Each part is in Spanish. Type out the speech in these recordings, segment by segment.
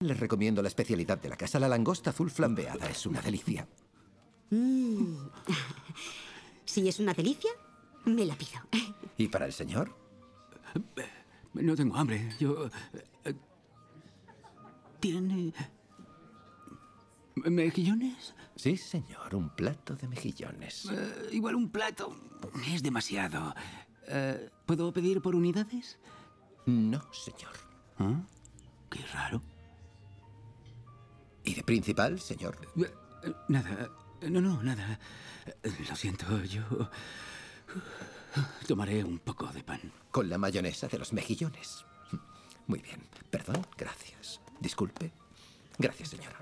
Les recomiendo la especialidad de la casa, la langosta azul flambeada. Es una delicia. Si es una delicia, me la pido. ¿Y para el señor? No tengo hambre. Yo... ¿Tiene... mejillones? Sí, señor. Un plato de mejillones. Igual un plato es demasiado. ¿Puedo pedir por unidades? No, señor. ¿Ah? Qué raro. ¿Y de principal, señor? Nada. No, nada. Lo siento, yo... tomaré un poco de pan. Con la mayonesa de los mejillones. Muy bien. Perdón, gracias. Disculpe. Gracias, señora.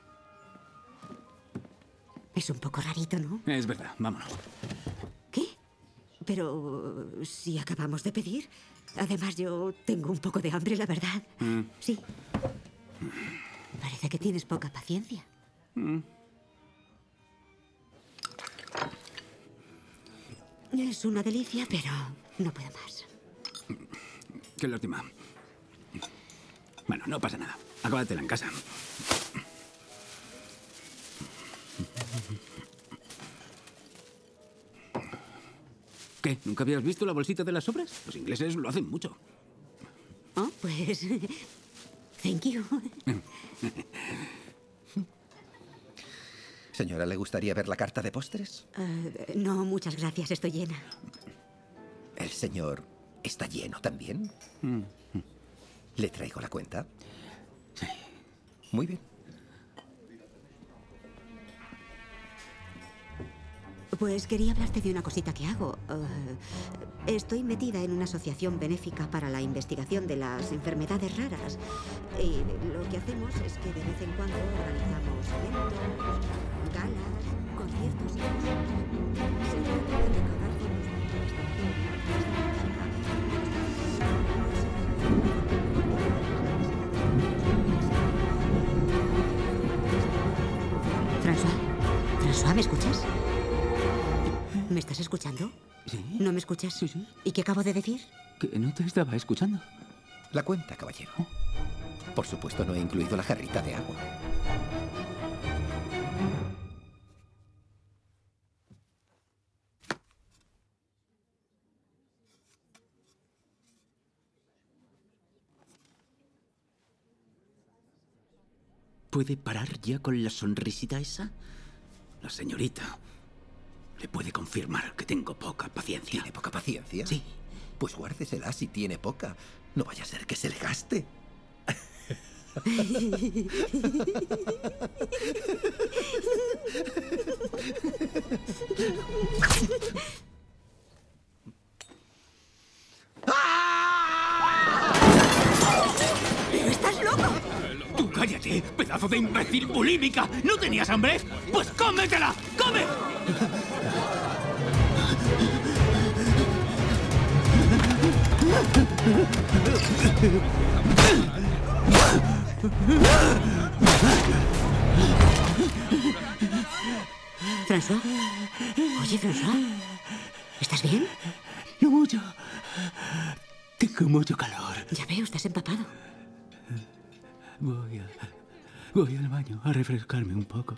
Es un poco rarito, ¿no? Es verdad, vámonos. ¿Qué? Pero si acabamos de pedir. Además, yo tengo un poco de hambre, la verdad. Sí. Parece que tienes poca paciencia. Es una delicia, pero no puedo más. Qué lástima. Bueno, no pasa nada. Acábatela en casa. ¿Qué? ¿Nunca habías visto la bolsita de las sobras? Los ingleses lo hacen mucho. Oh, pues... Thank you. Señora, ¿le gustaría ver la carta de postres? No, muchas gracias. Estoy llena. ¿El señor está lleno también? ¿Le traigo la cuenta? Sí. Muy bien. Pues quería hablarte de una cosita que hago. Estoy metida en una asociación benéfica para la investigación de las enfermedades raras. Y lo que hacemos es que de vez en cuando organizamos eventos, galas, conciertos y cosas. Se trata de recaudar fondos para la investigación. François, ¿me escuchas? ¿Me estás escuchando? ¿Sí? ¿No me escuchas? Sí, sí. ¿Y qué acabo de decir? Que no te estaba escuchando. La cuenta, caballero. Por supuesto, no he incluido la jarrita de agua. ¿Puede parar ya con la sonrisita esa? La señorita le puede confirmar que tengo poca paciencia. ¿Tiene poca paciencia? Sí. Pues guárdesela si tiene poca. No vaya a ser que se le gaste. ¡Pero estás loco! ¡Tú cállate, pedazo de imbécil bulímica! ¿No tenías hambre? ¡Pues cómetela! ¡Come! ¿François? Oye, François. ¿Estás bien? No mucho. Tengo mucho calor. Ya veo, estás empapado. Voy al baño a refrescarme un poco.